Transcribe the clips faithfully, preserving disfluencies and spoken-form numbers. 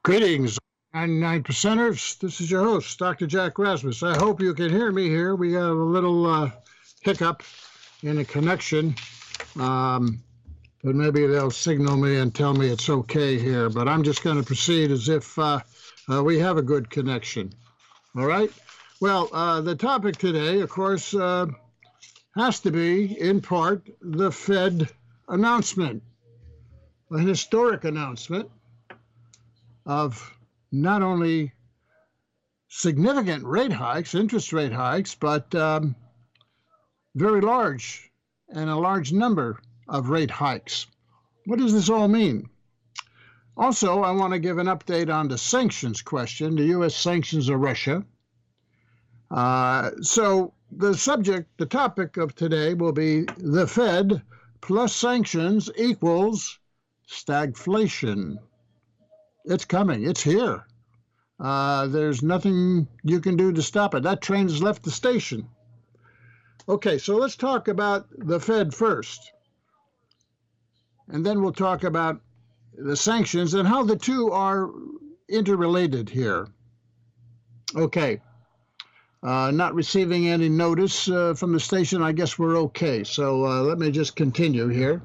Greetings, ninety-nine percenters. This is your host, Doctor Jack Rasmus. I hope you can hear me here. We got a little uh, hiccup in the connection, um, but maybe they'll signal me and tell me it's okay here. But I'm just going to proceed as if uh, uh, we have a good connection. All right? Well, uh, the topic today, of course, uh, has to be, in part, the Fed announcement, a historic announcement of not only significant rate hikes, interest rate hikes, but um, very large and a large number of rate hikes. What does this all mean? Also, I want to give an update on the sanctions question, the U S sanctions of Russia. Uh, so the subject, the topic of today will be the Fed plus sanctions equals stagflation. It's coming. It's here. Uh, there's nothing you can do to stop it. That train has left the station. Okay, so let's talk about the Fed first. And then we'll talk about the sanctions and how the two are interrelated here. Okay. Uh, not receiving any notice uh, from the station. I guess we're okay. So uh, let me just continue here.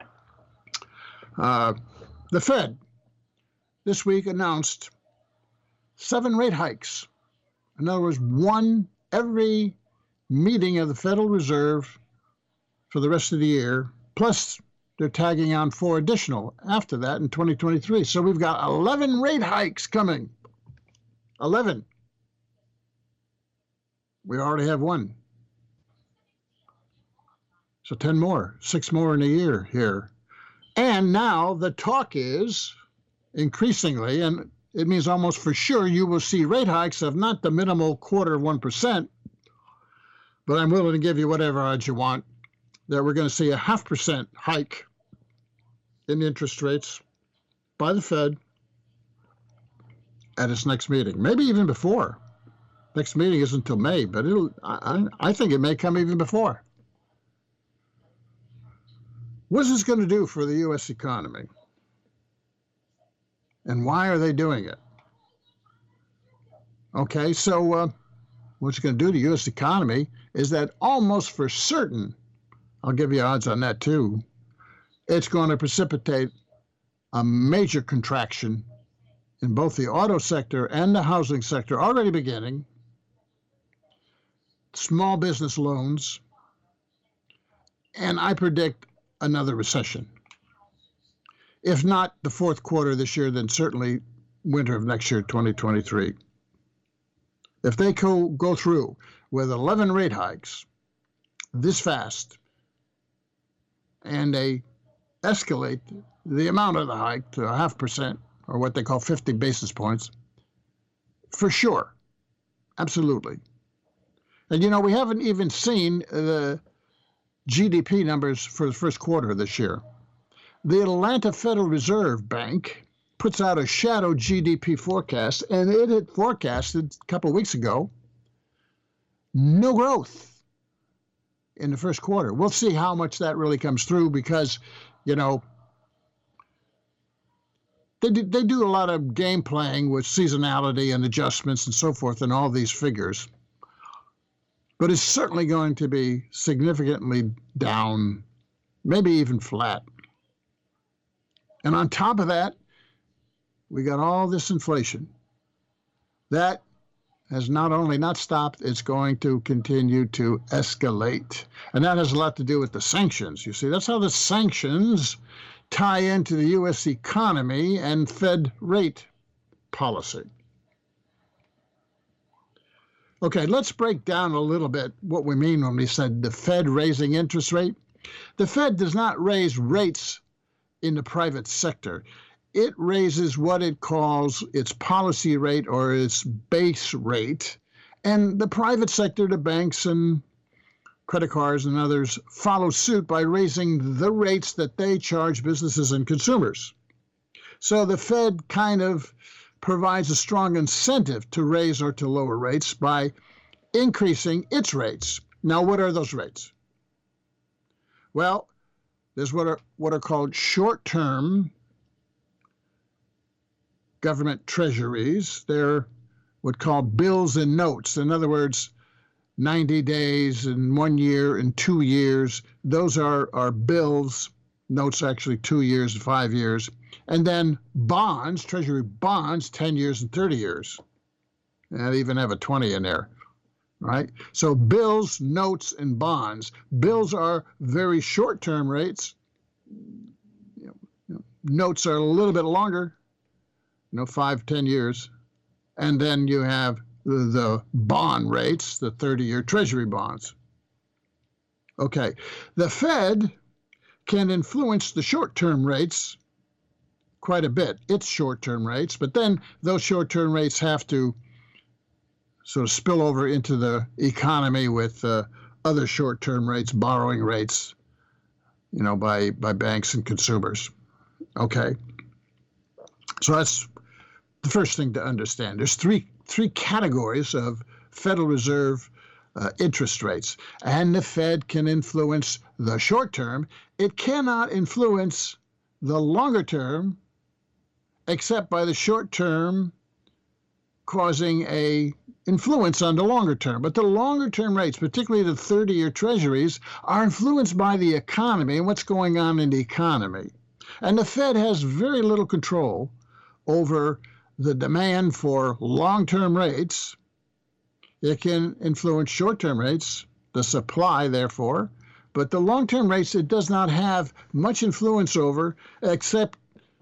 Uh, the Fed this week announced seven rate hikes. In other words, one every meeting of the Federal Reserve for the rest of the year, plus they're tagging on four additional after that in twenty twenty-three. So we've got eleven rate hikes coming. eleven. We already have one. So ten more, six more in a year here. And now the talk is, increasingly, and it means almost for sure, you will see rate hikes of not the minimal quarter of one percent, but I'm willing to give you whatever odds you want, that we're going to see a half percent hike in interest rates by the Fed at its next meeting, maybe even before. Next meeting isn't until May, but it'll, I, I think it may come even before. What's this going to do for the U S economy? And why are they doing it? Okay, so uh, what it's going to do to the U S economy is that almost for certain, I'll give you odds on that too, it's going to precipitate a major contraction in both the auto sector and the housing sector, already beginning, small business loans, and I predict another recession. If not the fourth quarter this year, then certainly winter of next year, twenty twenty-three. If they go, go through with eleven rate hikes this fast, and they escalate the amount of the hike to a half percent, or what they call fifty basis points, for sure, absolutely. And you know, we haven't even seen the G D P numbers for the first quarter this year. The Atlanta Federal Reserve Bank puts out a shadow G D P forecast, and it had forecasted a couple of weeks ago no growth in the first quarter. We'll see how much that really comes through because, you know, they do, they do a lot of game playing with seasonality and adjustments and so forth in all these figures. But it's certainly going to be significantly down, maybe even flat. And on top of that, we got all this inflation. That has not only not stopped, it's going to continue to escalate. And that has a lot to do with the sanctions. You see, that's how the sanctions tie into the U S economy and Fed rate policy. Okay, let's break down a little bit what we mean when we said the Fed raising interest rate. The Fed does not raise rates in the private sector. It raises what it calls its policy rate or its base rate. And the private sector, the banks and credit cards and others, follow suit by raising the rates that they charge businesses and consumers. So the Fed kind of provides a strong incentive to raise or to lower rates by increasing its rates. Now, what are those rates? Well, there's what are, what are called short-term government treasuries. They're what called bills and notes. In other words, ninety days and one year and two years. Those are, are bills. Notes actually two years and five years. And then bonds, treasury bonds, ten years and thirty years. And they even have a twenty in there, right? So bills, notes, and bonds. Bills are very short-term rates. You know, you know, notes are a little bit longer, you know, five, ten years. And then you have the, the bond rates, the thirty-year treasury bonds. Okay, the Fed can influence the short-term rates quite a bit, its short-term rates, but then those short-term rates have to sort of spill over into the economy with uh, other short-term rates, borrowing rates, you know, by, by banks and consumers. Okay, so that's the first thing to understand. There's three three categories of Federal Reserve uh, interest rates, and the Fed can influence the short term. It cannot influence the longer term, except by the short term causing a influence on the longer term. But the longer term rates, particularly the thirty-year treasuries, are influenced by the economy and what's going on in the economy. And the Fed has very little control over the demand for long-term rates. It can influence short-term rates, the supply, therefore, but the long-term rates it does not have much influence over, except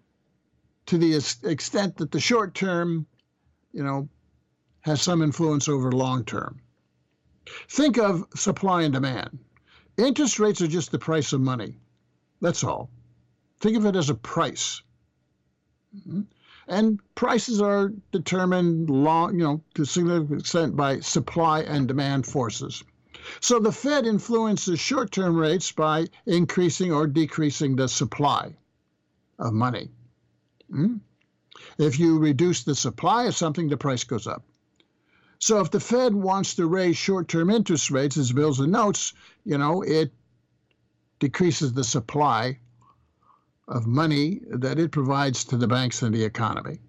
to the extent that the short-term, you know, has some influence over long-term. Think of supply and demand. Interest rates are just the price of money. That's all. Think of it as a price. Mm-hmm. And prices are determined, long, you know, to a significant extent by supply and demand forces. So the Fed influences short-term rates by increasing or decreasing the supply of money. Hmm? If you reduce the supply of something, the price goes up. So if the Fed wants to raise short-term interest rates as bills and notes, you know, it decreases the supply of money that it provides to the banks and the economy.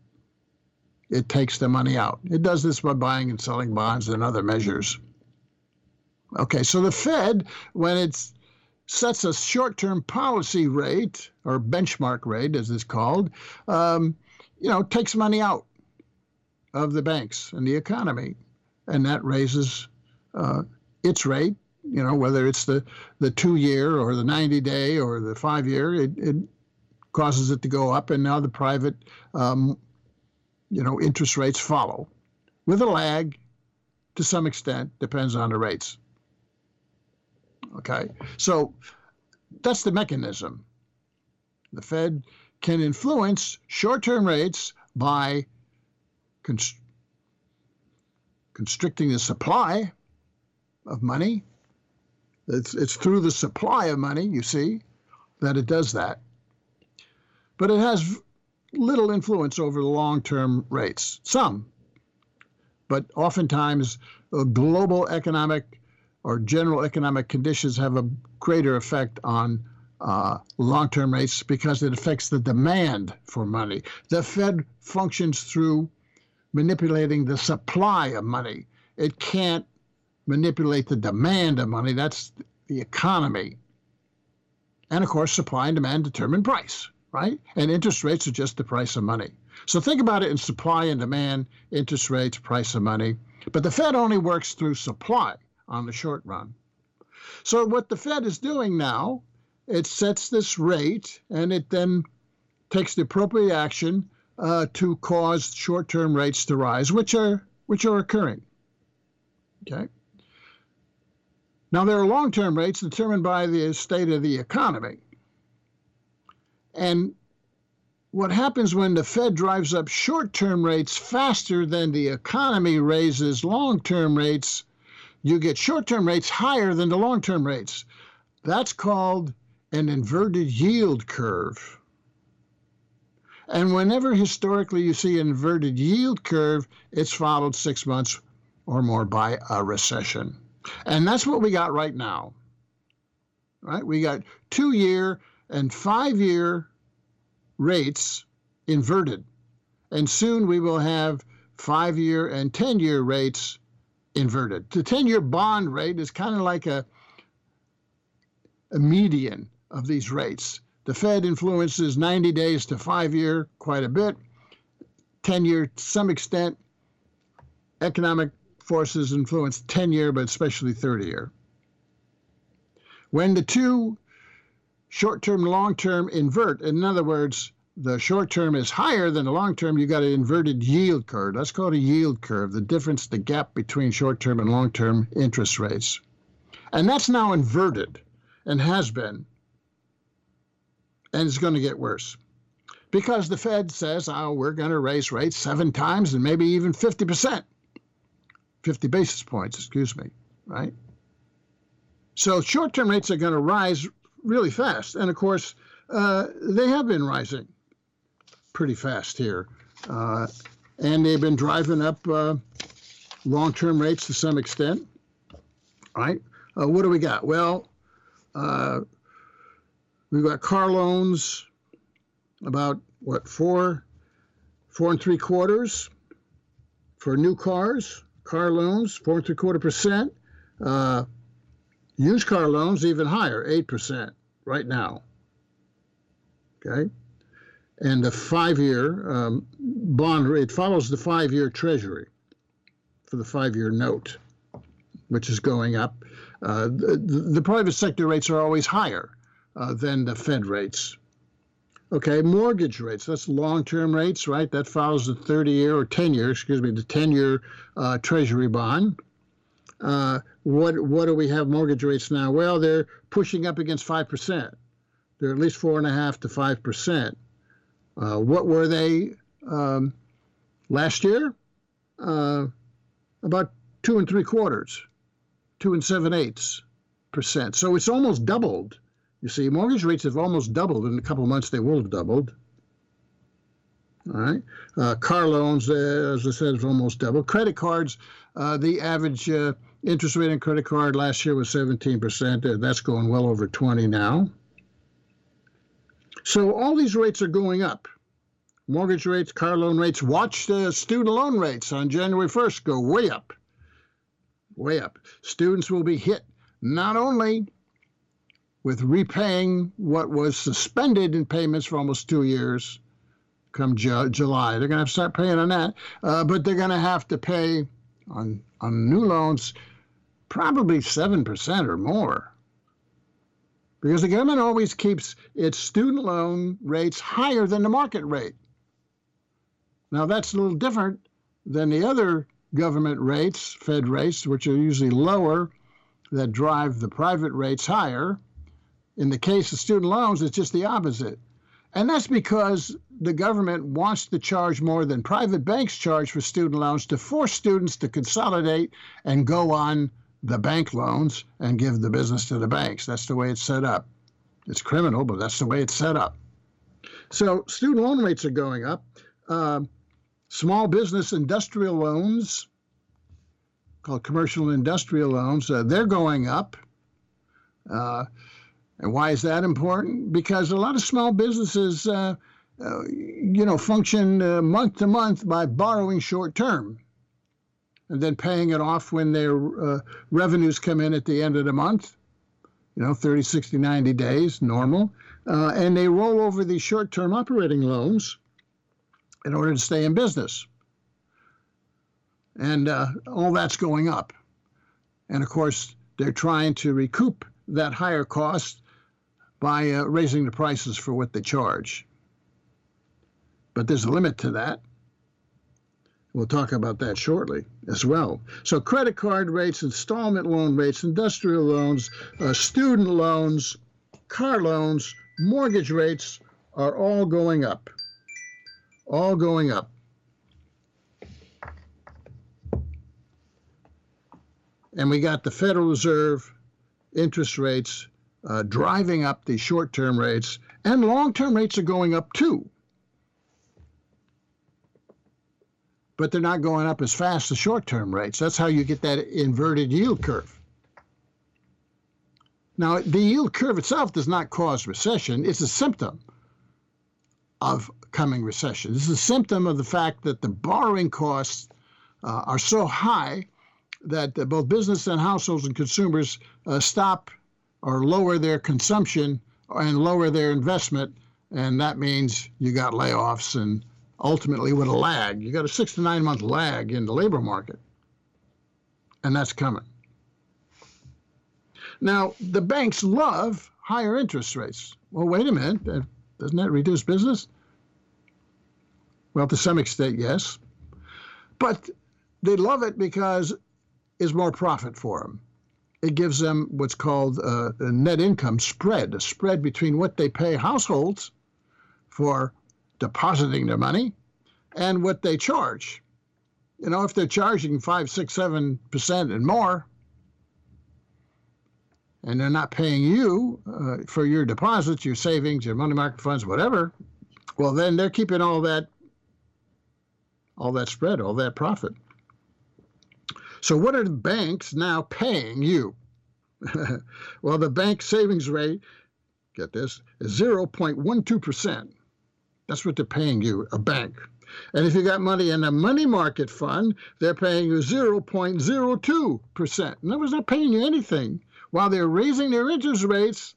It takes the money out. It does this by buying and selling bonds and other measures. Okay, so the Fed, when it sets a short-term policy rate, or benchmark rate as it's called, um, you know, takes money out of the banks and the economy, and that raises uh, its rate, you know, whether it's the, the two-year or the ninety-day or the five-year, it, it causes it to go up, and now the private, um, you know, interest rates follow, with a lag to some extent, depends on the rates. Okay, so that's the mechanism. The Fed can influence short-term rates by const- constricting the supply of money. It's, it's through the supply of money, you see, that it does that. But it has little influence over the long-term rates. Some, but oftentimes uh, global economic or general economic conditions have a greater effect on uh, long-term rates because it affects the demand for money. The Fed functions through manipulating the supply of money. It can't manipulate the demand of money. That's the economy. And of course, supply and demand determine price, right? And interest rates are just the price of money. So think about it in supply and demand, interest rates, price of money. But the Fed only works through supply on the short run. So what the Fed is doing now, it sets this rate and it then takes the appropriate action uh, to cause short-term rates to rise, which are which are occurring. Okay. Now there are long-term rates determined by the state of the economy. And what happens when the Fed drives up short-term rates faster than the economy raises long-term rates, you get short-term rates higher than the long-term rates. That's called an inverted yield curve. And whenever historically you see an inverted yield curve, it's followed six months or more by a recession. And that's what we got right now. Right? We got two-year and five-year rates inverted. And soon we will have five-year and ten-year rates inverted. The ten-year bond rate is kind of like a, a median of these rates. The Fed influences ninety days to five-year quite a bit, ten-year to some extent. Economic forces influence ten-year, but especially thirty-year. When the two short-term and long-term invert, in other words, the short-term is higher than the long-term, you got an inverted yield curve. That's called a yield curve, the difference, the gap between short-term and long-term interest rates. And that's now inverted and has been. And it's going to get worse. Because the Fed says, oh, we're going to raise rates seven times and maybe even fifty percent. fifty basis points, excuse me, right? So short-term rates are going to rise really fast. And of course, uh, they have been rising pretty fast here. Uh, and they've been driving up uh, long-term rates to some extent, right? Uh, what do we got? Well, uh, we've got car loans about, what, four, four and three quarters for new cars. Car loans, four and three quarter percent. Uh, used car loans, even higher, eight percent right now. Okay? And the five-year um, bond rate follows the five-year treasury for the five-year note, which is going up. Uh, the, the private sector rates are always higher uh, than the Fed rates. Okay, mortgage rates, that's long-term rates, right? That follows the thirty-year or ten-year, excuse me, the ten-year uh, treasury bond. Uh, what what do we have mortgage rates now? Well, they're pushing up against five percent. They're at least four and a half to five percent. Uh, what were they um, last year? Uh, about two and three quarters, two and seven eighths percent. So it's almost doubled. You see, mortgage rates have almost doubled. In a couple of months, they will have doubled. All right. Uh, car loans, uh, as I said, have almost doubled. Credit cards, uh, the average uh, interest rate on credit card last year was seventeen percent. Uh, that's going well over twenty now. So all these rates are going up. Mortgage rates, car loan rates. Watch the student loan rates on January first go way up. Way up. Students will be hit not only with repaying what was suspended in payments for almost two years come Ju- July. They're going to have to start paying on that, uh, but they're going to have to pay on, on new loans probably seven percent or more, because the government always keeps its student loan rates higher than the market rate. Now, that's a little different than the other government rates, Fed rates, which are usually lower, that drive the private rates higher. In the case of student loans, it's just the opposite. And that's because the government wants to charge more than private banks charge for student loans to force students to consolidate and go on the bank loans and give the business to the banks. That's the way it's set up. It's criminal, but that's the way it's set up. So student loan rates are going up. Uh, small business industrial loans, called commercial and industrial loans, uh, they're going up. Uh, And why is that important? Because a lot of small businesses, uh, uh, you know, function uh, month to month by borrowing short term and then paying it off when their uh, revenues come in at the end of the month, you know, thirty, sixty, ninety days, normal. Uh, and they roll over these short-term operating loans in order to stay in business. And uh, all that's going up. And of course, they're trying to recoup that higher cost by uh, raising the prices for what they charge. But there's a limit to that. We'll talk about that shortly as well. So credit card rates, installment loan rates, industrial loans, uh, student loans, car loans, mortgage rates are all going up. All going up. And we got the Federal Reserve interest rates uh, driving up the short-term rates, and long-term rates are going up too. But they're not going up as fast as short-term rates. That's how you get that inverted yield curve. Now, the yield curve itself does not cause recession. It's a symptom of coming recession. This is a symptom of the fact that the borrowing costs uh, are so high that uh, both business and households and consumers uh, stop or lower their consumption and lower their investment. And that means you got layoffs and ultimately with a lag. You got a six to nine month lag in the labor market. And that's coming. Now, the banks love higher interest rates. Well, wait a minute. Doesn't that reduce business? Well, to some extent, yes. But they love it because it's more profit for them. It gives them what's called a, a net income spread, a spread between what they pay households for depositing their money and what they charge. You know, if they're charging five, six, seven percent and more, and they're not paying you uh, for your deposits, your savings, your money market funds, whatever, well, then they're keeping all that, all that spread, all that profit. So what are the banks now paying you? Well, the bank savings rate, get this, is zero point one two percent. That's what they're paying you, a bank. And if you got money in a money market fund, they're paying you zero point zero two percent. In other words, they're not paying you anything while they're raising their interest rates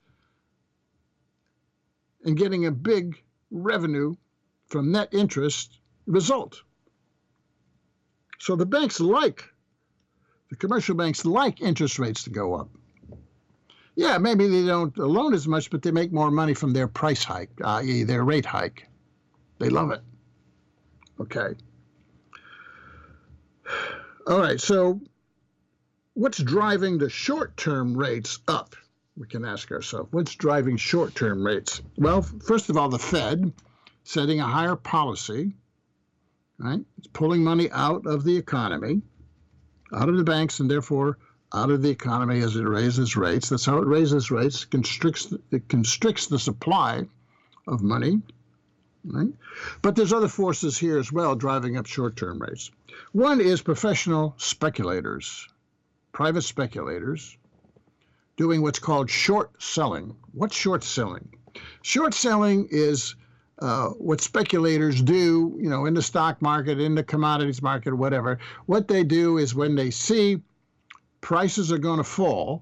and getting a big revenue from net interest result. So the banks like, the commercial banks like interest rates to go up. Yeah, maybe they don't loan as much, but they make more money from their price hike, that is their rate hike. They love it. Okay. All right, so what's driving the short-term rates up? We can ask ourselves, what's driving short-term rates? Well, first of all, the Fed setting a higher policy, right? It's pulling money out of the economy, out of the banks, and therefore out of the economy as it raises rates. That's how it raises rates. It constricts, it constricts the supply of money, right? But there's other forces here as well driving up short-term rates. One is professional speculators, private speculators, doing what's called short selling. What's short selling? Short selling is uh, what speculators do, you know, in the stock market, in the commodities market, whatever. What they do is when they see prices are going to fall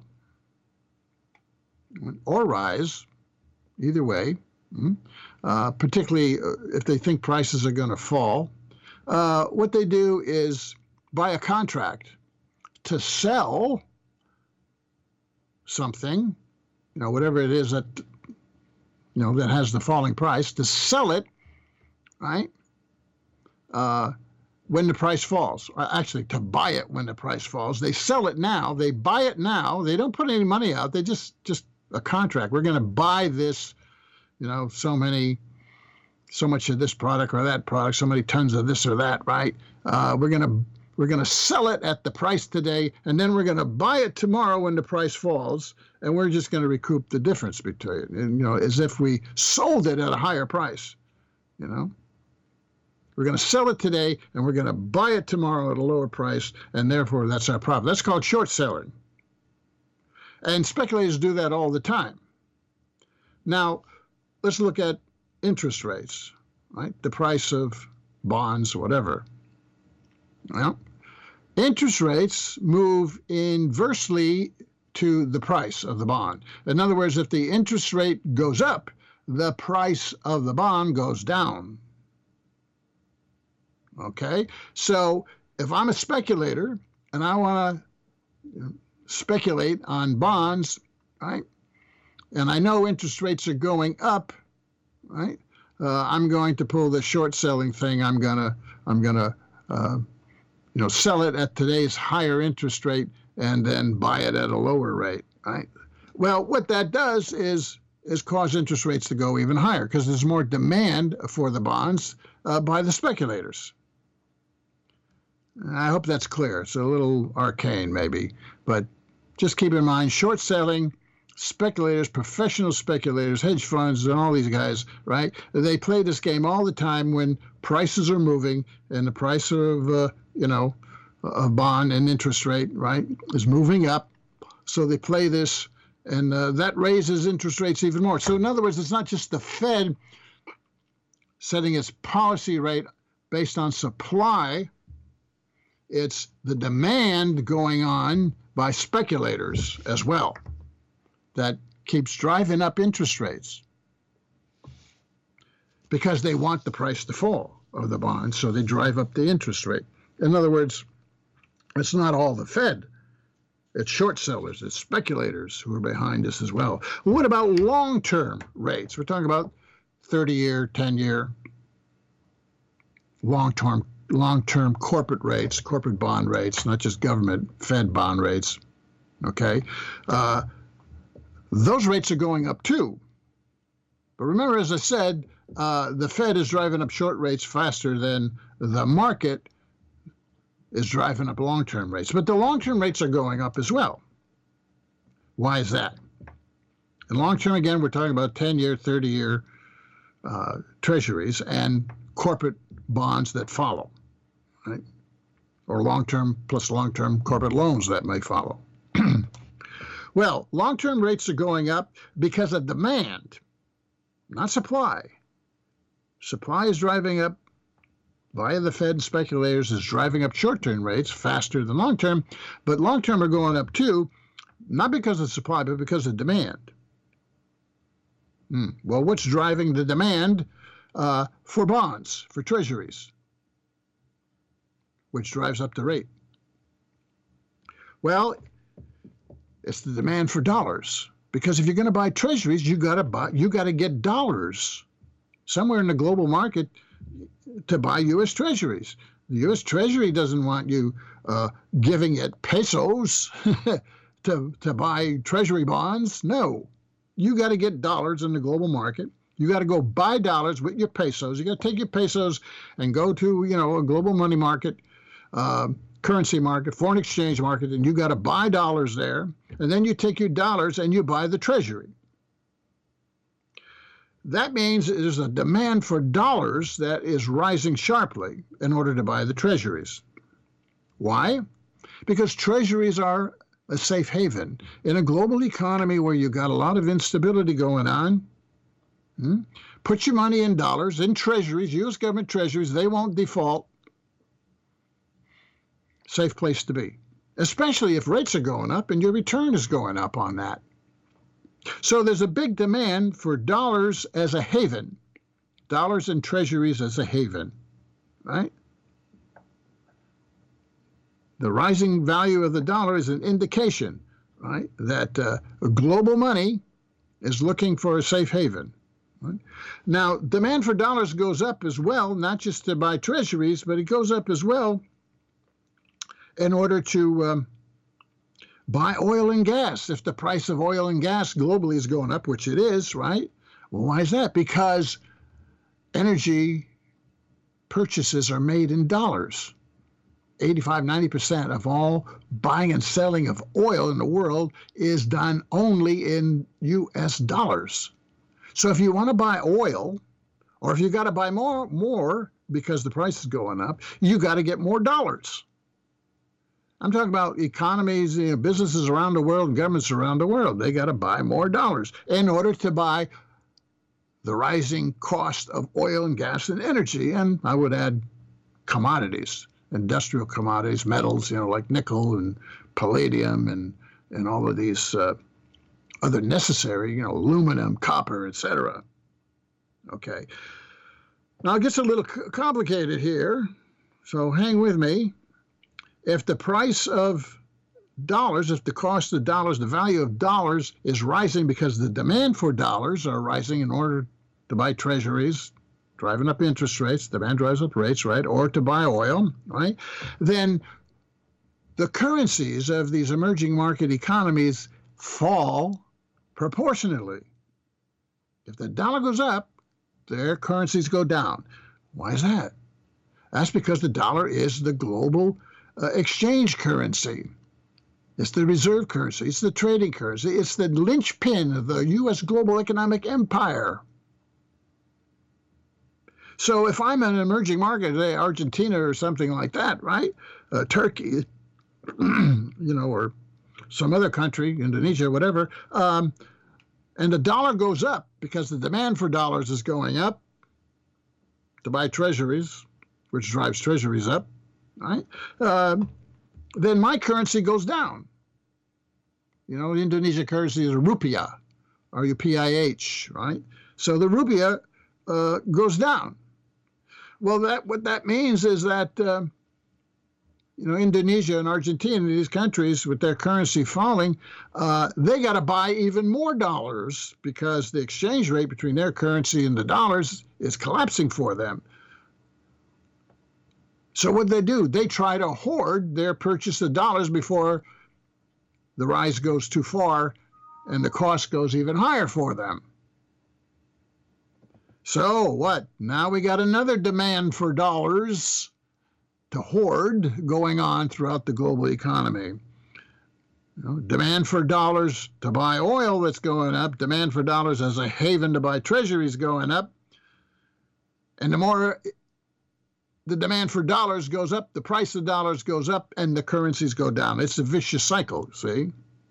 or rise, either way, uh, particularly if they think prices are going to fall, uh, what they do is buy a contract to sell something, you know, whatever it is that, you know, that has the falling price, to sell it, right, uh, when the price falls. Actually, to buy it when the price falls. They sell it now. They buy it now. They don't put any money out. They just, just a contract. We're going to buy this, you know, so many, so much of this product or that product, so many tons of this or that, right? Uh, we're going to We're going to sell it at the price today, and then we're going to buy it tomorrow when the price falls, and we're just going to recoup the difference between it, and, you know, as if we sold it at a higher price, you know. We're going to sell it today, and we're going to buy it tomorrow at a lower price, and therefore that's our profit. That's called short selling. And speculators do that all the time. Now, let's look at interest rates, right? The price of bonds, whatever. Well, interest rates move inversely to the price of the bond. In other words, if the interest rate goes up, the price of the bond goes down. Okay? So if I'm a speculator and I want to you know, speculate on bonds, right, and I know interest rates are going up, right, uh, I'm going to pull the short selling thing. I'm going to, I'm going to, uh, you know, sell it at today's higher interest rate and then buy it at a lower rate, right? Well, what that does is is cause interest rates to go even higher because there's more demand for the bonds uh, by the speculators. I hope that's clear. It's a little arcane maybe, but just keep in mind short selling, speculators, professional speculators, hedge funds, and all these guys, right? They play this game all the time when prices are moving and the price of uh, you know, a bond and interest rate, right, is moving up. So they play this, and uh, that raises interest rates even more. So in other words, it's not just the Fed setting its policy rate based on supply. It's the demand going on by speculators as well that keeps driving up interest rates because they want the price to fall of the bonds, so they drive up the interest rate. In other words, it's not all the Fed. It's short sellers, it's speculators who are behind this as well. What about long-term rates? We're talking about thirty-year, ten-year, long-term long-term corporate rates, corporate bond rates, not just government, Fed bond rates, okay? Uh, those rates are going up too. But remember, as I said, uh, the Fed is driving up short rates faster than the market is driving up long-term rates. But the long-term rates are going up as well. Why is that? And long-term, again, we're talking about ten-year, thirty-year uh, treasuries and corporate bonds that follow, right? Or long-term plus long-term corporate loans that may follow. Well, long-term rates are going up because of demand, not supply. Supply is driving up via the Fed and speculators, is driving up short-term rates faster than long-term, but long-term are going up too, not because of supply, but because of demand. Hmm. Well, what's driving the demand uh, for bonds, for treasuries, which drives up the rate? Well, it's the demand for dollars, because if you're going to buy treasuries, you got to buy, you got to get dollars somewhere in the global market to buy U S treasuries. The U S Treasury doesn't want you uh, giving it pesos to to buy treasury bonds. No, you got to get dollars in the global market. You got to go buy dollars with your pesos. You got to take your pesos and go to, you know, a global money market, uh, currency market, foreign exchange market, and you got to buy dollars there. And then you take your dollars and you buy the treasury. That means there's a demand for dollars that is rising sharply in order to buy the treasuries. Why? Because treasuries are a safe haven. In a global economy where you've got a lot of instability going on, hmm, put your money in dollars, in treasuries, U S government treasuries, they won't default. Safe place to be, especially if rates are going up and your return is going up on that. So there's a big demand for dollars as a haven, dollars and treasuries as a haven, right? The rising value of the dollar is an indication, right, that uh, global money is looking for a safe haven. Right? Now, demand for dollars goes up as well, not just to buy treasuries, but it goes up as well in order to um, buy oil and gas. If the price of oil and gas globally is going up, which it is, right? Well, why is that? Because energy purchases are made in dollars. eighty-five, ninety percent of all buying and selling of oil in the world is done only in U S dollars. So if you want to buy oil, or if you got to buy more, more because the price is going up, you got to get more dollars. I'm talking about economies, you know, businesses around the world, governments around the world. They got to buy more dollars in order to buy the rising cost of oil and gas and energy. And I would add commodities, industrial commodities, metals, you know, like nickel and palladium and, and all of these uh, other necessary, you know, aluminum, copper, et cetera. Okay. Now it gets a little complicated here, so hang with me. If the price of dollars, if the cost of dollars, the value of dollars is rising because the demand for dollars are rising in order to buy treasuries, driving up interest rates, demand drives up rates, right, or to buy oil, right, then the currencies of these emerging market economies fall proportionately. If the dollar goes up, their currencies go down. Why is that? That's because the dollar is the global Uh, exchange currency. It's the reserve currency. It's the trading currency. It's the linchpin of the U S global economic empire. So if I'm an emerging market, say Argentina or something like that, right? Uh, Turkey, you know, or some other country, Indonesia, whatever, um, and the dollar goes up because the demand for dollars is going up, to buy treasuries, which drives treasuries up, right? Uh, then my currency goes down. You know, the Indonesian currency is rupiah, R U P I H, right? So the rupiah uh, goes down. Well, that what that means is that, uh, you know, Indonesia and Argentina, these countries with their currency falling, uh, they got to buy even more dollars because the exchange rate between their currency and the dollars is collapsing for them. So what they do? They try to hoard their purchase of dollars before the rise goes too far and the cost goes even higher for them. So what? Now we got another demand for dollars to hoard going on throughout the global economy. You know, demand for dollars to buy oil that's going up, demand for dollars as a haven to buy treasuries going up. And the more the demand for dollars goes up, the price of dollars goes up, and the currencies go down. It's a vicious cycle, see?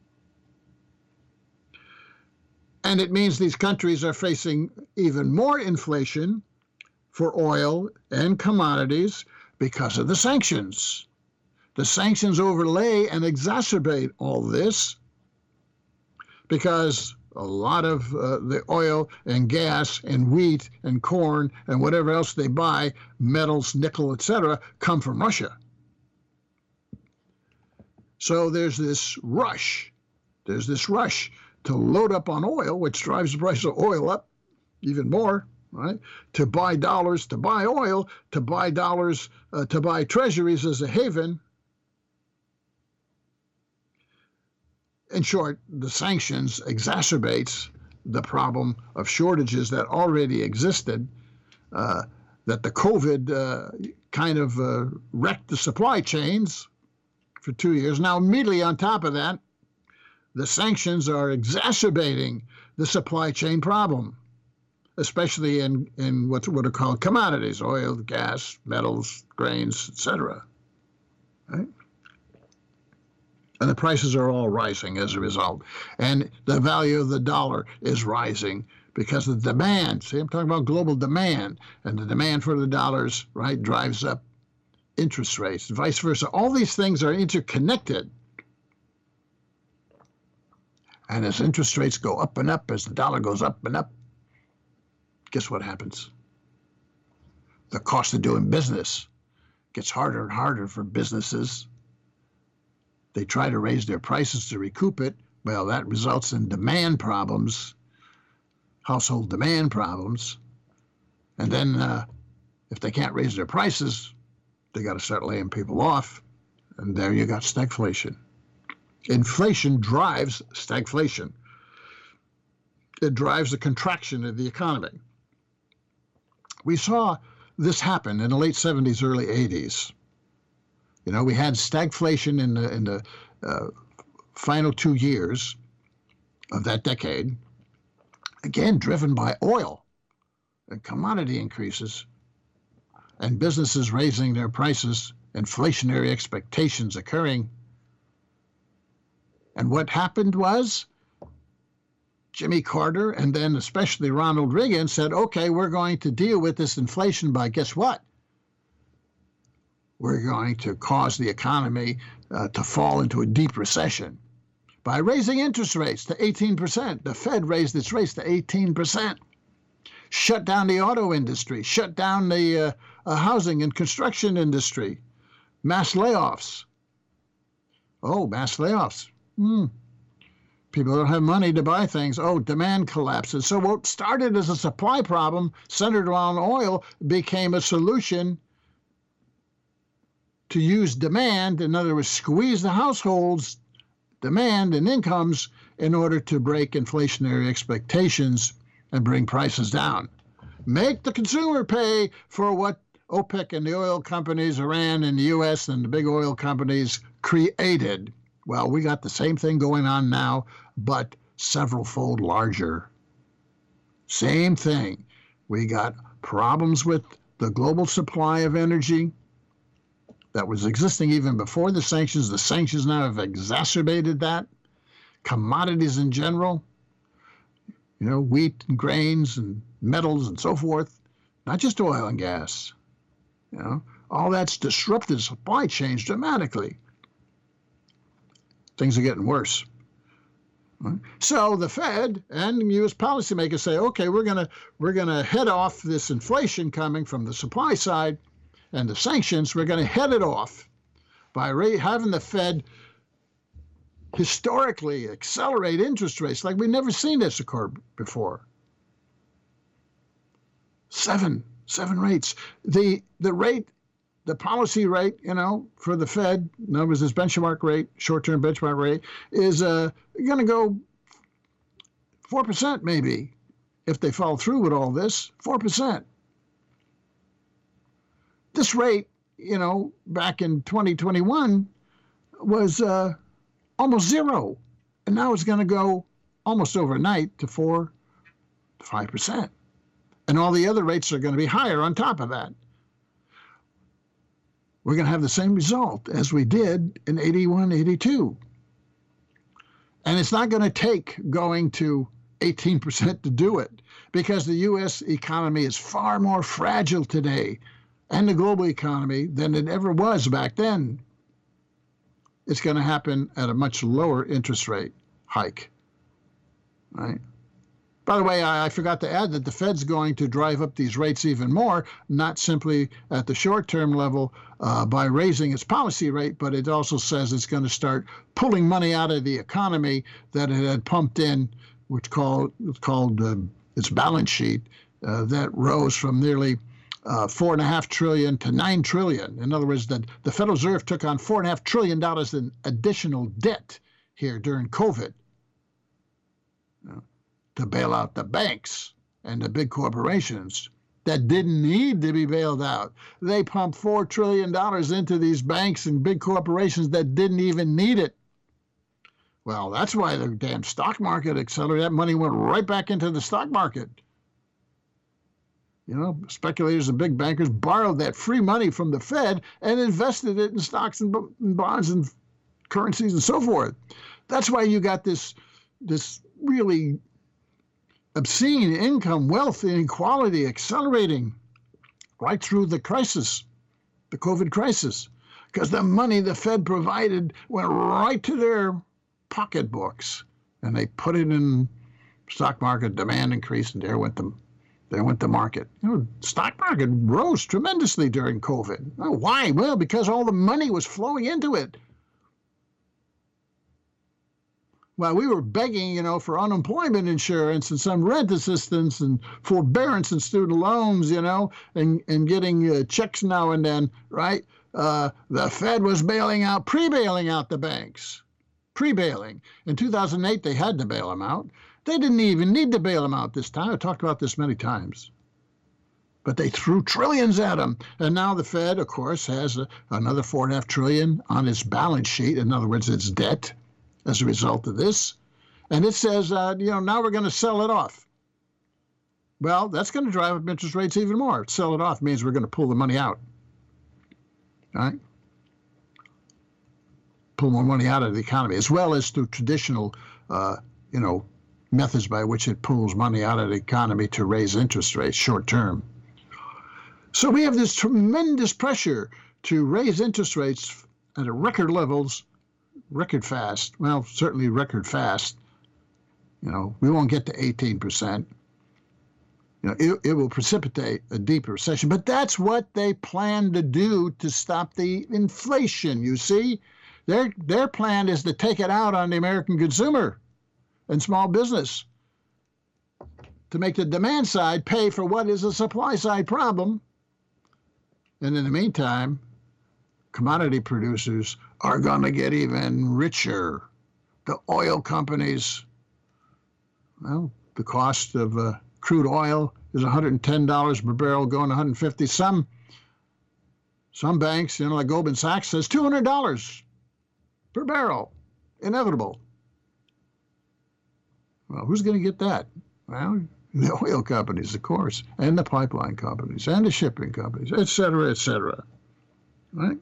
And it means these countries are facing even more inflation for oil and commodities because of the sanctions. The sanctions overlay and exacerbate all this because a lot of uh, the oil and gas and wheat and corn and whatever else they buy, metals, nickel, et cetera, come from Russia. So there's this rush. There's this rush to load up on oil, which drives the price of oil up even more, right? To buy dollars, to buy oil, to buy dollars, uh, to buy treasuries as a haven. In short, the sanctions exacerbates the problem of shortages that already existed, uh, that the COVID uh, kind of uh, wrecked the supply chains for two years. Now, immediately on top of that, the sanctions are exacerbating the supply chain problem, especially in, in what's what are called commodities, oil, gas, metals, grains, et cetera. Right? And the prices are all rising as a result. And the value of the dollar is rising because of the demand. See, I'm talking about global demand. And the demand for the dollars, right, drives up interest rates, and vice versa. All these things are interconnected. And as interest rates go up and up, as the dollar goes up and up, guess what happens? The cost of doing business gets harder and harder for businesses. They try to raise their prices to recoup it. Well, that results in demand problems, household demand problems. And then uh, if they can't raise their prices, they got to start laying people off. And there you got stagflation. Inflation drives stagflation. It drives the contraction of the economy. We saw this happen in the late seventies, early eighties. You know, we had stagflation in the in the uh, final two years of that decade, again driven by oil and commodity increases and businesses raising their prices, inflationary expectations occurring. And what happened was Jimmy Carter and then especially Ronald Reagan said, okay, we're going to deal with this inflation by, guess what? We're going to cause the economy uh, to fall into a deep recession by raising interest rates to eighteen percent. The Fed raised its rates to eighteen percent. Shut down the auto industry, shut down the uh, uh, housing and construction industry, mass layoffs. Oh, mass layoffs. Hmm. People don't have money to buy things. Oh, demand collapses. So what started as a supply problem centered around oil became a solution to use demand, in other words, squeeze the households' demand and incomes in order to break inflationary expectations and bring prices down. Make the consumer pay for what OPEC and the oil companies, Iran and the U S and the big oil companies created. Well, we got the same thing going on now, but several-fold larger. Same thing. We got problems with the global supply of energy that was existing even before the sanctions. The sanctions now have exacerbated that. Commodities in general, you know, wheat and grains and metals and so forth, not just oil and gas. You know, all that's disrupted supply chains dramatically. Things are getting worse. So the Fed and U S policymakers say, okay, we're gonna we're gonna head off this inflation coming from the supply side and the sanctions. We're gonna head it off by re- having the Fed historically accelerate interest rates like we've never seen this occur before. Seven, seven rates. The the rate, the policy rate, you know, for the Fed, in other words, this benchmark rate, short-term benchmark rate, is uh, going to go four percent maybe if they follow through with all this, four percent. This rate, you know, back in twenty twenty-one was uh, almost zero. And now it's going to go almost overnight to four to five percent. And all the other rates are going to be higher on top of that. We're going to have the same result as we did in eighty-one, eighty-two. And it's not going to take going to eighteen percent to do it, because the U S economy is far more fragile today, and the global economy, than it ever was back then. It's going to happen at a much lower interest rate hike, right? By the way, I, I forgot to add that the Fed's going to drive up these rates even more, not simply at the short-term level uh, by raising its policy rate, but it also says it's going to start pulling money out of the economy that it had pumped in, which called it's called uh, its balance sheet, uh, that rose from nearly uh, four and a half trillion to nine trillion. In other words, that the Federal Reserve took on four and a half trillion dollars in additional debt here during COVID. You know, to bail out the banks and the big corporations that didn't need to be bailed out. They pumped four trillion dollars into these banks and big corporations that didn't even need it. Well, that's why the damn stock market accelerated. That money went right back into the stock market. You know, speculators and big bankers borrowed that free money from the Fed and invested it in stocks and bonds and currencies and so forth. That's why you got this, this really obscene income, wealth inequality accelerating right through the crisis, the COVID crisis, because the money the Fed provided went right to their pocketbooks, and they put it in stock market. Demand increased, and there went the there went the market. You know, stock market rose tremendously during COVID. Oh, why? Well, because all the money was flowing into it. Well, we were begging, you know, for unemployment insurance and some rent assistance and forbearance and student loans, you know, and, and getting uh, checks now and then, right? Uh, the Fed was bailing out, pre-bailing out the banks, pre-bailing. In two thousand eight, they had to bail them out. They didn't even need to bail them out this time. I talked about this many times. But they threw trillions at them. And now the Fed, of course, has a, another four and a half trillion on its balance sheet. In other words, its debt as a result of this. And it says, uh, you know, now we're going to sell it off. Well, that's going to drive up interest rates even more. Sell it off means we're going to pull the money out. All right? Pull more money out of the economy, as well as through traditional, uh, you know, methods by which it pulls money out of the economy to raise interest rates short term. So we have this tremendous pressure to raise interest rates at a record levels, record fast. Well, certainly record fast. You know, we won't get to eighteen percent. You know, it, it will precipitate a deep recession. But that's what they plan to do to stop the inflation, you see. Their, their plan is to take it out on the American consumer and small business, to make the demand side pay for what is a supply side problem. And in the meantime, commodity producers are going to get even richer. The oil companies, well, the cost of uh, crude oil is one hundred ten dollars per barrel, going to one hundred fifty dollars. Some, some banks, you know, like Goldman Sachs says two hundred dollars per barrel, inevitable. Well, who's going to get that? Well, the oil companies, of course, and the pipeline companies, and the shipping companies, et cetera, et cetera. Right?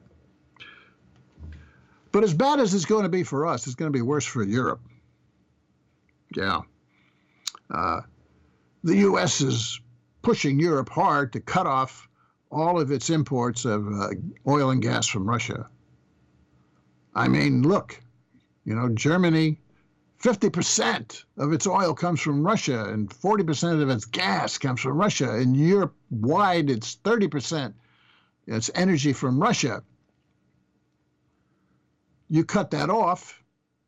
But as bad as it's going to be for us, it's going to be worse for Europe. Yeah. Uh, the U S is pushing Europe hard to cut off all of its imports of uh, oil and gas from Russia. I mean, look, you know, Germany, fifty percent of its oil comes from Russia and forty percent of its gas comes from Russia. In Europe wide, it's thirty percent. It's energy from Russia. You cut that off,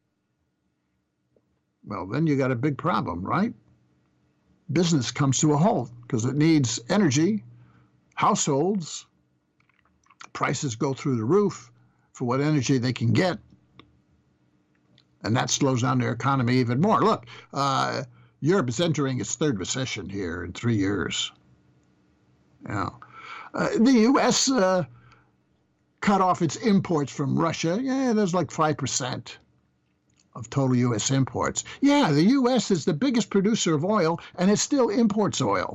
well, then you got a big problem, right? Business comes to a halt because it needs energy. Households, prices go through the roof for what energy they can get. And that slows down their economy even more. Look, uh, Europe is entering its third recession here in three years. Yeah. Uh, the U S uh, cut off its imports from Russia. Yeah, there's like five percent of total U S imports. Yeah, the U S is the biggest producer of oil, and it still imports oil.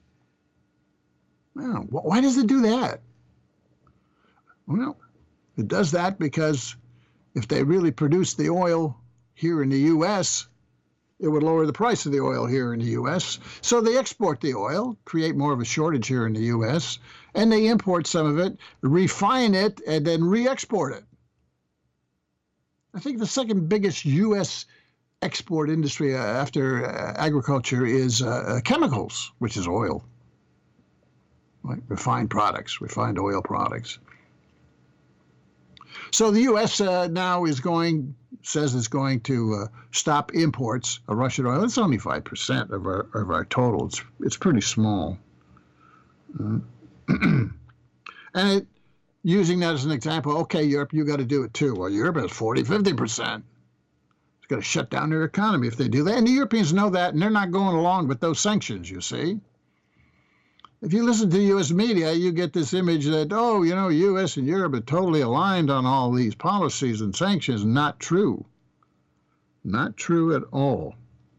Well, why does it do that? Well, it does that because if they really produce the oil here in the U S, it would lower the price of the oil here in the U S. So they export the oil, create more of a shortage here in the U S, and they import some of it, refine it, and then re-export it. I think the second biggest U S export industry uh, after uh, agriculture is uh, chemicals, which is oil. Right? Refined products, refined oil products. So the U S uh, now is going, says it's going to uh, stop imports of Russian oil. It's only five percent of our of our total. It's it's pretty small. Uh, and it, using that as an example, okay, Europe, you got to do it too. Well, Europe has forty, fifty percent. It's got to shut down their economy if they do that. And the Europeans know that, and they're not going along with those sanctions, you see. If you listen to the U S media, you get this image that, oh, you know, U S and Europe are totally aligned on all these policies and sanctions. Not true. Not true at all.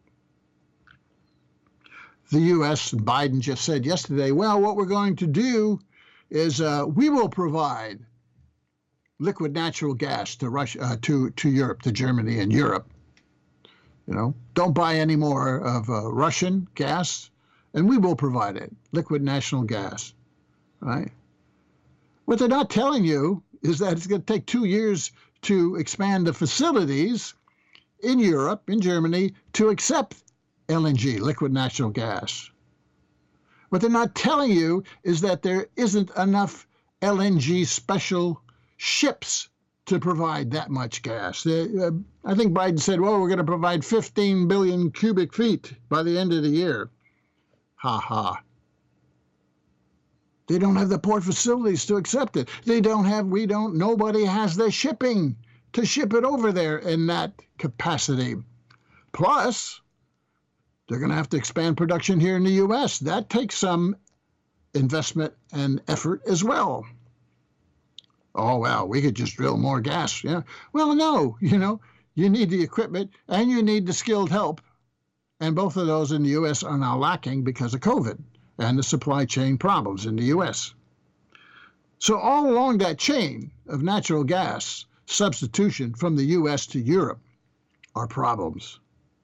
The U S, Biden just said yesterday, well, what we're going to do is uh, we will provide liquid natural gas to Russia, uh, to, to Europe, to Germany and Europe. You know, don't buy any more of uh, Russian gas. And we will provide it, liquid natural gas, right? What they're not telling you is that it's going to take two years to expand the facilities in Europe, in Germany, to accept L N G, liquid natural gas. What they're not telling you is that there isn't enough L N G special ships to provide that much gas. Uh, I think Biden said, well, we're going to provide fifteen billion cubic feet by the end of the year. Ha ha. They don't have the port facilities to accept it. They don't have, we don't, nobody has the shipping to ship it over there in that capacity. Plus, they're going to have to expand production here in the U S. That takes some investment and effort as well. Oh, well, we could just drill more gas. Yeah. Well, no, you know, you need the equipment and you need the skilled help. And both of those in the U S are now lacking because of COVID and the supply chain problems in the U S. So all along that chain of natural gas substitution from the U S to Europe are problems.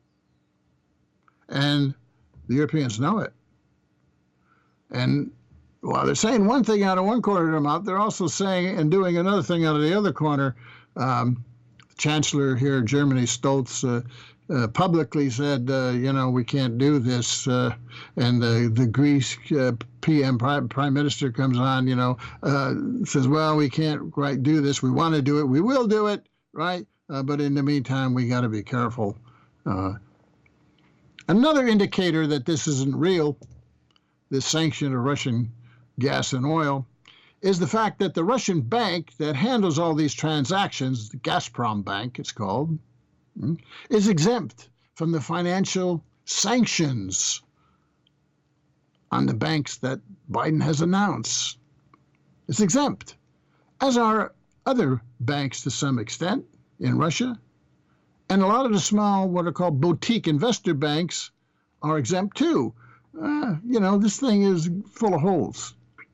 And the Europeans know it. And while they're saying one thing out of one corner of their mouth, they're also saying and doing another thing out of the other corner. Um, the Chancellor here in Germany, Stolz, uh, Uh, publicly said, uh, you know, we can't do this. Uh, and the, the Greece uh, P M, Prime, Prime Minister, comes on, you know, uh, says, well, we can't quite do this. We want to do it. We will do it, right? Uh, but in the meantime, we got to be careful. Uh, another indicator that this isn't real, this sanction of Russian gas and oil, is the fact that the Russian bank that handles all these transactions, the Gazprom Bank, it's called, is exempt from the financial sanctions on the banks that Biden has announced. It's exempt, as are other banks to some extent in Russia. And a lot of the small, what are called boutique investor banks, are exempt too. Uh, you know, this thing is full of holes.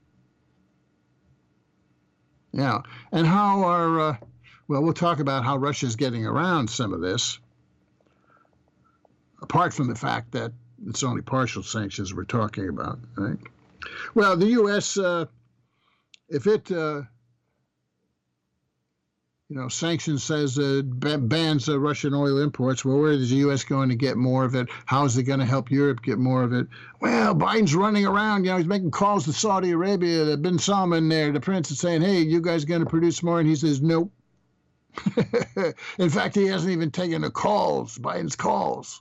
Yeah, and how are... Uh, Well, we'll talk about how Russia's getting around some of this, apart from the fact that it's only partial sanctions we're talking about, right? Well, the U S, uh, if it, uh, you know, sanctions says uh, bans uh, Russian oil imports, well, where is the U S going to get more of it? How is it going to help Europe get more of it? Well, Biden's running around, you know, he's making calls to Saudi Arabia, to Bin Salman there, the prince is saying, hey, you guys going to produce more? And he says, nope. In fact, he hasn't even taken the calls, Biden's calls.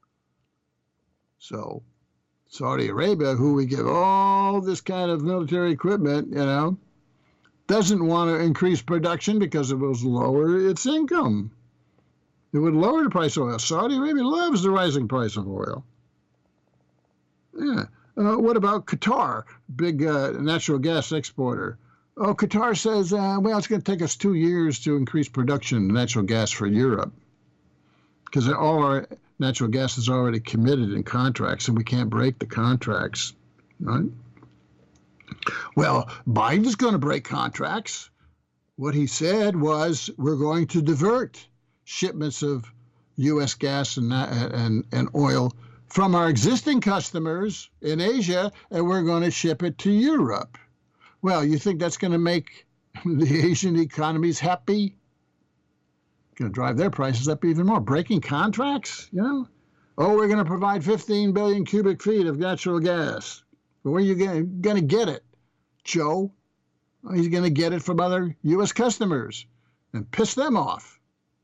So Saudi Arabia, who we give all this kind of military equipment, you know, doesn't want to increase production because it will lower its income. It would lower the price of oil. Saudi Arabia loves the rising price of oil. Yeah. Uh, what about Qatar, big uh, natural gas exporter? Oh, Qatar says, uh, well, it's going to take us two years to increase production of natural gas for Europe because all our natural gas is already committed in contracts and we can't break the contracts, right? Well, Biden's going to break contracts. What he said was we're going to divert shipments of U S gas and, and, and oil from our existing customers in Asia, and we're going to ship it to Europe. Well, you think that's going to make the Asian economies happy? Going to drive their prices up even more. Breaking contracts, you know? Oh, we're going to provide fifteen billion cubic feet of natural gas. But where are you going to get it, Joe? Well, he's going to get it from other U S customers and piss them off.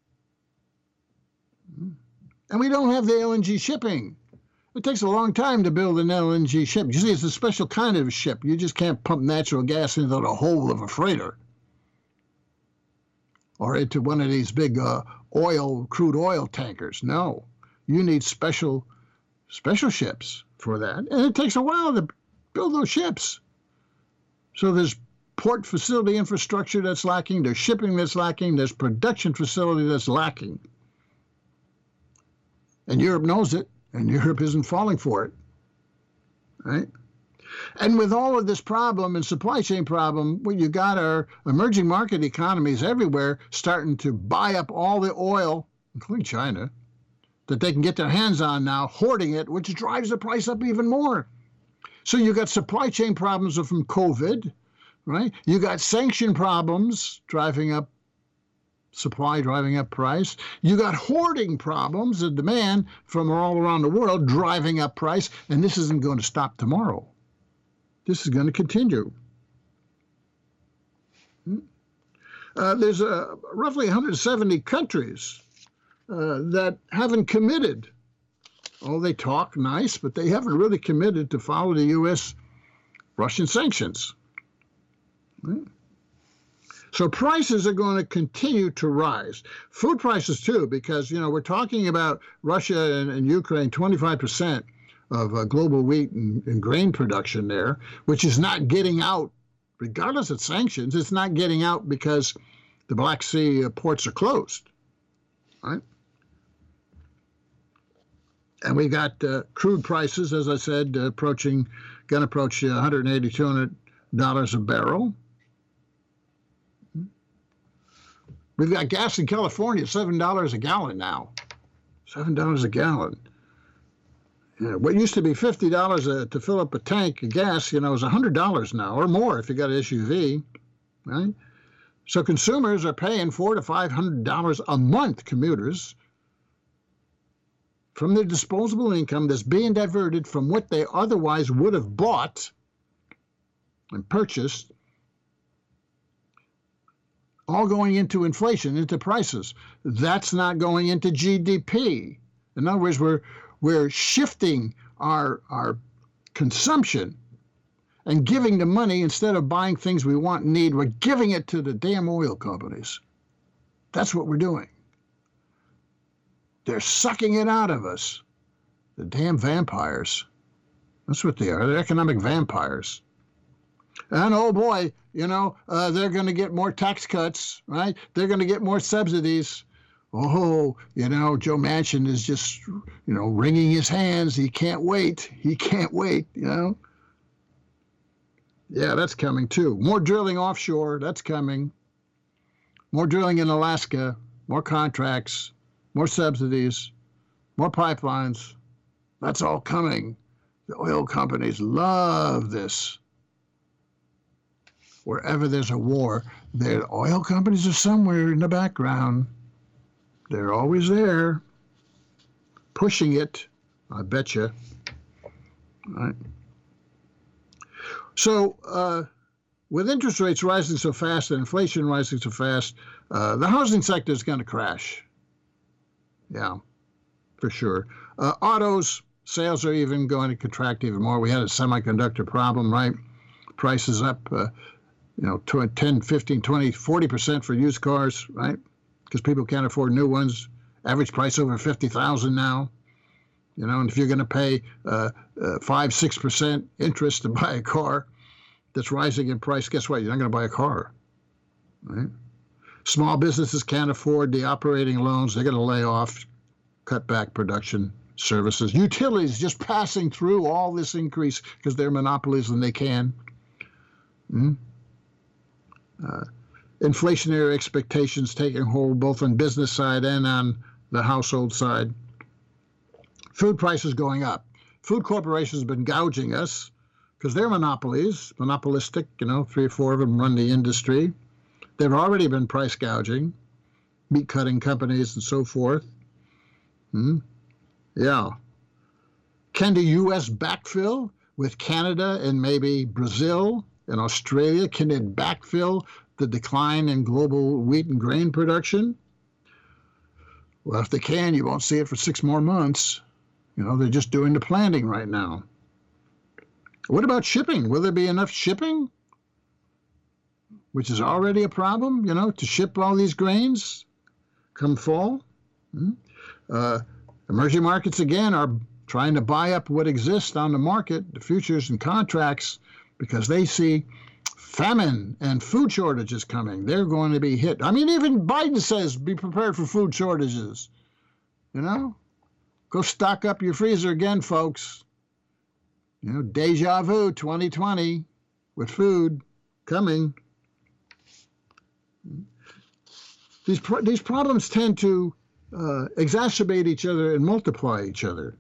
And we don't have the L N G shipping. It takes a long time to build an L N G ship. You see, it's a special kind of ship. You just can't pump natural gas into the hold of a freighter or into one of these big uh, oil, crude oil tankers. No, you need special, special ships for that. And it takes a while to build those ships. So there's port facility infrastructure that's lacking. There's shipping that's lacking. There's production facility that's lacking. And Europe knows it. And Europe isn't falling for it, right? And with all of this problem and supply chain problem, what you got are emerging market economies everywhere starting to buy up all the oil, including China, that they can get their hands on now, hoarding it, which drives the price up even more. So you got supply chain problems from COVID, right? You got sanction problems driving up supply, driving up price. You got hoarding problems, the demand from all around the world driving up price, and this isn't going to stop tomorrow. This is going to continue. Uh, there's uh, roughly one hundred seventy countries uh, that haven't committed. Oh, they talk nice, but they haven't really committed to follow the U S Russian sanctions. Right? So prices are going to continue to rise. Food prices too, because, you know, we're talking about Russia and, and Ukraine, twenty-five percent of uh, global wheat and, and grain production there, which is not getting out, regardless of sanctions. It's not getting out because the Black Sea uh, ports are closed, right? And we got uh, crude prices, as I said, uh, approaching, going to approach uh, one hundred eighty, two hundred dollars a barrel. We've got gas in California, seven dollars a gallon now. seven dollars a gallon. Yeah, what used to be fifty dollars a, to fill up a tank of gas, you know, is one hundred dollars now or more if you got an S U V, right? So consumers are paying four hundred to five hundred dollars a month, commuters, from their disposable income that's being diverted from what they otherwise would have bought and purchased, all going into inflation, into prices. That's not going into G D P. In other words, we're we're shifting our our consumption and giving the money, instead of buying things we want and need, we're giving it to the damn oil companies. That's what we're doing. They're sucking it out of us. The damn vampires. That's what they are. They're economic vampires. And oh boy, you know, uh, they're going to get more tax cuts, right? They're going to get more subsidies. Oh, you know, Joe Manchin is just, you know, wringing his hands. He can't wait. He can't wait, you know. Yeah, that's coming too. More drilling offshore, that's coming. More drilling in Alaska, more contracts, more subsidies, more pipelines. That's all coming. The oil companies love this. Wherever there's a war, the oil companies are somewhere in the background. They're always there, pushing it, I bet you. Right. So uh, with interest rates rising so fast and inflation rising so fast, uh, the housing sector is going to crash. Yeah, for sure. Uh, autos, sales are even going to contract even more. We had a semiconductor problem, right? Prices up, uh, you know, ten, fifteen, twenty, forty percent for used cars, right? Because people can't afford new ones. Average price over fifty thousand now. You know, and if you're going to pay uh, uh, five, six percent interest to buy a car that's rising in price, guess what? You're not going to buy a car, right? Small businesses can't afford the operating loans. They're going to lay off, cut back production services. Utilities just passing through all this increase because they're monopolies and they can. Mm-hmm. Uh, inflationary expectations taking hold both on business side and on the household side. Food prices going up. Food corporations have been gouging us because they're monopolies, monopolistic, you know, three or four of them run the industry. They've already been price gouging, meat cutting companies and so forth. Hmm? Yeah. Can the U S backfill with Canada and maybe Brazil and Australia? Can it backfill the decline in global wheat and grain production? Well, if they can, you won't see it for six more months. You know, they're just doing the planting right now. What about shipping? Will there be enough shipping? Which is already a problem, you know, to ship all these grains come fall. Hmm? Uh, emerging markets, again, are trying to buy up what exists on the market, the futures and contracts, because they see famine and food shortages coming. They're going to be hit. I mean, even Biden says be prepared for food shortages. You know, go stock up your freezer again, folks. You know, deja vu twenty twenty with food coming. These pro- these problems tend to uh, exacerbate each other and multiply each other.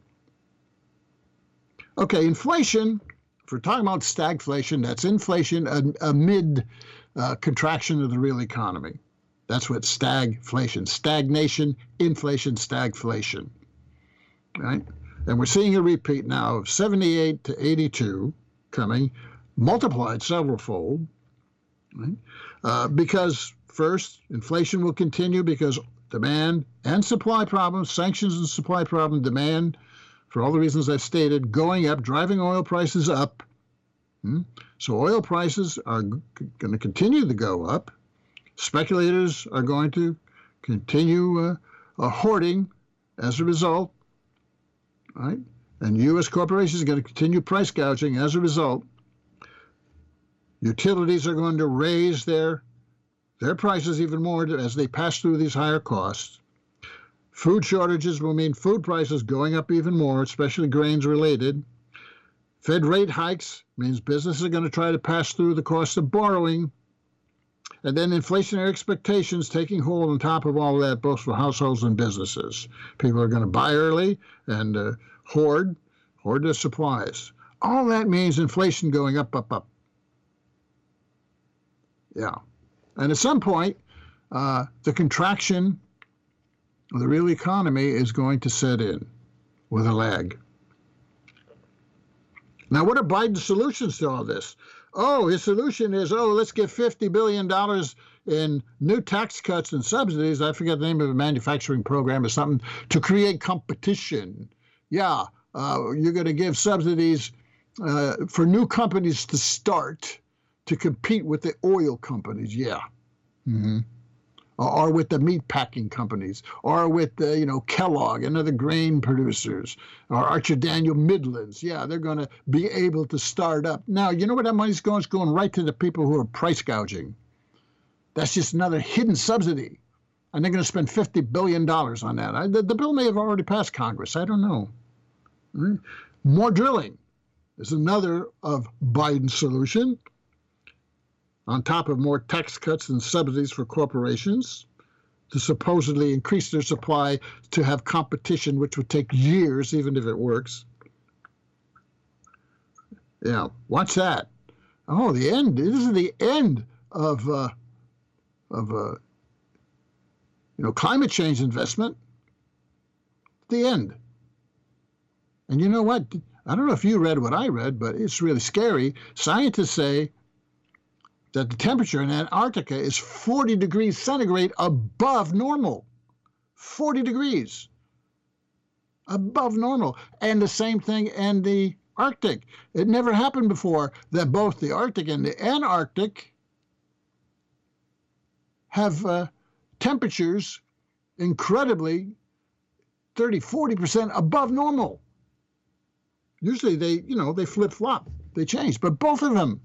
Okay, inflation. If we're talking about stagflation, that's inflation amid uh, contraction of the real economy. That's what stagflation, stagnation, inflation, stagflation, right? And we're seeing a repeat now of seventy-eight to eighty-two coming, multiplied several fold, right? Uh, because first, inflation will continue because demand and supply problems, sanctions and supply problem, demand, for all the reasons I've stated, going up, driving oil prices up. Hmm? So oil prices are g- going to continue to go up. Speculators are going to continue uh, uh, hoarding as a result, right? And U S corporations are going to continue price gouging as a result. Utilities are going to raise their, their prices even more as they pass through these higher costs. Food shortages will mean food prices going up even more, especially grains related. Fed rate hikes means businesses are going to try to pass through the cost of borrowing. And then inflationary expectations taking hold on top of all of that, both for households and businesses. People are going to buy early and uh, hoard, hoard their supplies. All that means inflation going up, up, up. Yeah. And at some point, uh, the contraction the real economy is going to set in with a lag. Now, what are Biden's solutions to all this? Oh, his solution is, oh, let's give fifty billion dollars in new tax cuts and subsidies. I forget the name of a manufacturing program or something to create competition. Yeah, uh, you're going to give subsidies uh, for new companies to start to compete with the oil companies. Yeah. Mm-hmm. Or with the meat packing companies, or with the, you know, Kellogg and other grain producers, or Archer Daniel Midlands. Yeah, they're going to be able to start up. Now, you know where that money's going? It's going right to the people who are price gouging. That's just another hidden subsidy. And they're going to spend fifty billion dollars on that. I, the, the bill may have already passed Congress. I don't know. Right? More drilling is another of Biden's solution. On top of more tax cuts and subsidies for corporations to supposedly increase their supply to have competition, which would take years, even if it works. Yeah, watch that. Oh, the end. This is the end of uh, of uh, you know climate change investment. The end. And you know what? I don't know if you read what I read, but it's really scary. Scientists say that the temperature in Antarctica is forty degrees centigrade above normal. forty degrees above normal. And the same thing in the Arctic. It never happened before that both the Arctic and the Antarctic have uh, temperatures incredibly thirty, forty percent above normal. Usually they, you know, they flip-flop, they change, but both of them,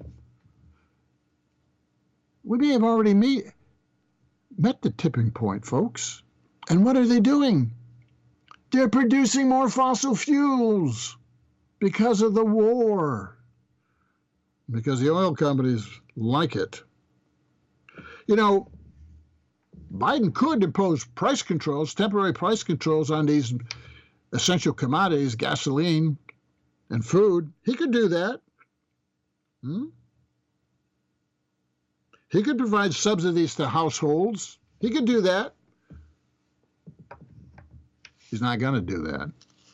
we may have already meet, met the tipping point, folks. And what are they doing? They're producing more fossil fuels because of the war, because the oil companies like it. You know, Biden could impose price controls, temporary price controls on these essential commodities, gasoline and food. He could do that. Hmm? He could provide subsidies to households. He could do that. He's not going to do that.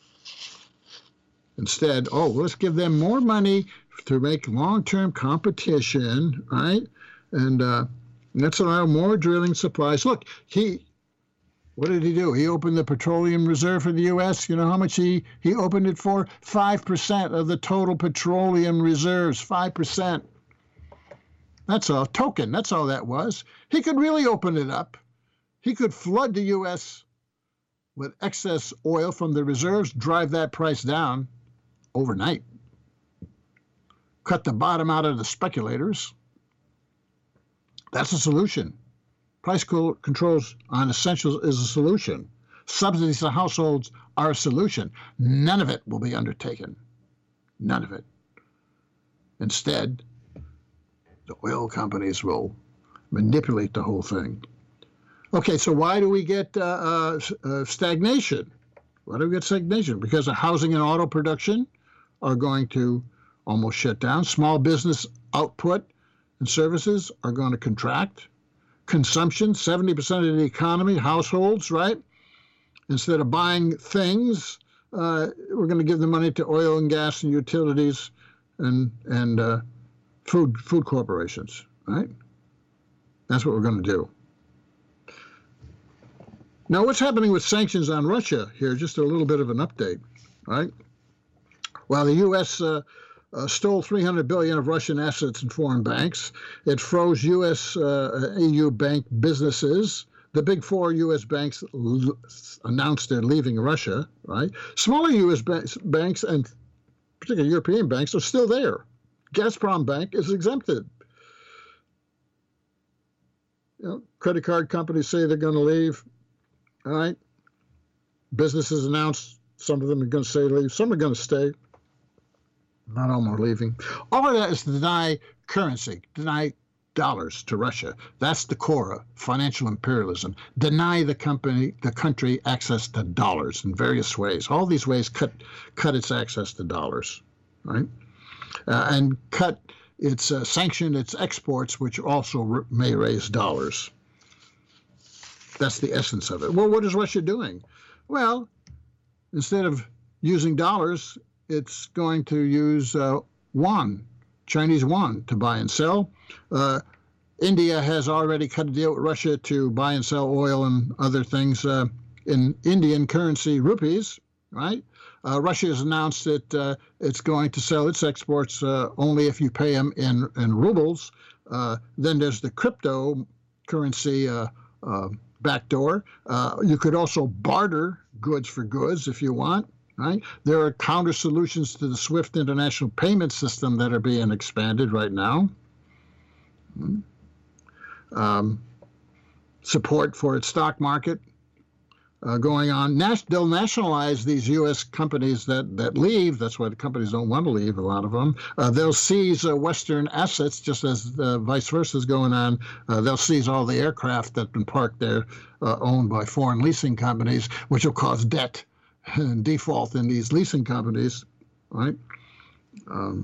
Instead, oh, let's give them more money to make long-term competition, right? And uh, let's allow more drilling supplies. Look, he, what did he do? He opened the petroleum reserve for the U S. You know how much he, he opened it for? five percent of the total petroleum reserves, five percent. That's a token. That's all that was. He could really open it up. He could flood the U S with excess oil from the reserves, drive that price down overnight, cut the bottom out of the speculators. That's a solution. Price controls on essentials is a solution. Subsidies to households are a solution. None of it will be undertaken. None of it. Instead, the oil companies will manipulate the whole thing. Okay, so why do we get uh, uh, uh, stagnation? Why do we get stagnation? Because the housing and auto production are going to almost shut down. Small business output and services are going to contract. Consumption, seventy percent of the economy, households, right? Instead of buying things, uh, we're going to give the money to oil and gas and utilities and and uh, food food corporations, right? That's what we're going to do. Now, what's happening with sanctions on Russia here? Just a little bit of an update, right? While the U S uh, uh, stole three hundred billion dollars of Russian assets in foreign banks, it froze U S uh, E U bank businesses. The big four U S banks l- announced they're leaving Russia, right? Smaller U S banks, banks and particularly European banks are still there. Gazprom Bank is exempted. You know, credit card companies say they're going to leave. All right. Businesses announced some of them are going to say leave. Some are going to stay. Not all are leaving. All of that is to deny currency, deny dollars to Russia. That's the core of financial imperialism. Deny the company, the country access to dollars in various ways. All these ways cut cut its access to dollars, right? Uh, and cut its uh, sanction its exports, which also r- may raise dollars. That's the essence of it. Well, what is Russia doing? Well, instead of using dollars, it's going to use uh, yuan, Chinese yuan, to buy and sell. Uh, India has already cut a deal with Russia to buy and sell oil and other things uh, in Indian currency, rupees, right? Uh, Russia has announced that uh, it's going to sell its exports uh, only if you pay them in, in rubles. Uh, then there's the cryptocurrency uh, uh, backdoor. Uh, you could also barter goods for goods if you want, right? There are counter solutions to the SWIFT international payment system that are being expanded right now. Um, support for its stock market uh, going on. Nas- they'll nationalize these U S companies that, that leave. That's why the companies don't want to leave, a lot of them. Uh, they'll seize uh, Western assets, just as uh, vice versa is going on. Uh, they'll seize all the aircraft that have been parked there, uh, owned by foreign leasing companies, which will cause debt and default in these leasing companies, right? Um,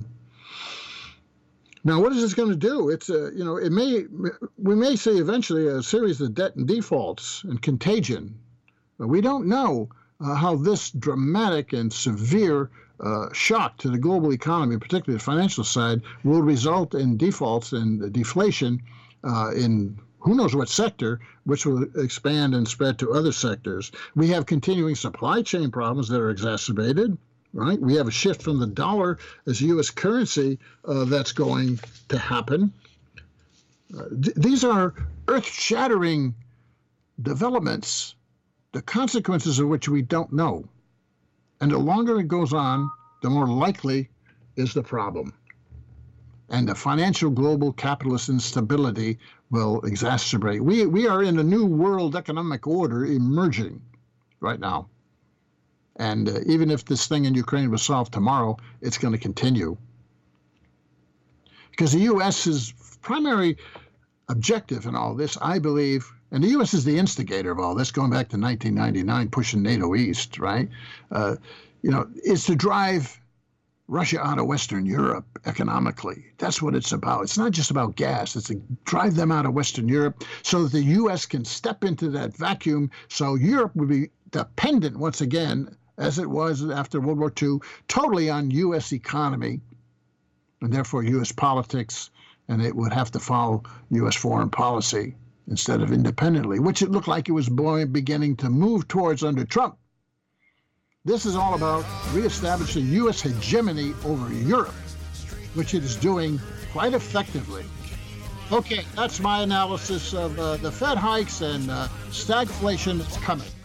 Now, what is this going to do? It's a, you know, it may, we may see eventually a series of debt and defaults and contagion. But we don't know uh, how this dramatic and severe uh, shock to the global economy, particularly the financial side, will result in defaults and deflation uh, in who knows what sector, which will expand and spread to other sectors. We have continuing supply chain problems that are exacerbated, right? We have a shift from the dollar as U S currency uh, that's going to happen. Uh, th- these are earth-shattering developments, the consequences of which we don't know. And the longer it goes on, the more likely is the problem. And the financial global capitalist instability will exacerbate. We, we are in a new world economic order emerging right now. And uh, even if this thing in Ukraine was solved tomorrow, it's going to continue. Because the U S's primary objective in all this, I believe, and the U S is the instigator of all this, going back to nineteen ninety-nine, pushing NATO east, right? Uh, you know, is to drive Russia out of Western Europe economically. That's what it's about. It's not just about gas. It's to drive them out of Western Europe so that the U S can step into that vacuum, so Europe would be dependent once again, as it was after World War Two, totally on U S economy and therefore U S politics, and it would have to follow U S foreign policy instead of independently, which it looked like it was beginning to move towards under Trump. This is all about reestablishing U S hegemony over Europe, which it is doing quite effectively. Okay, that's my analysis of uh, the Fed hikes and uh, stagflation that's coming.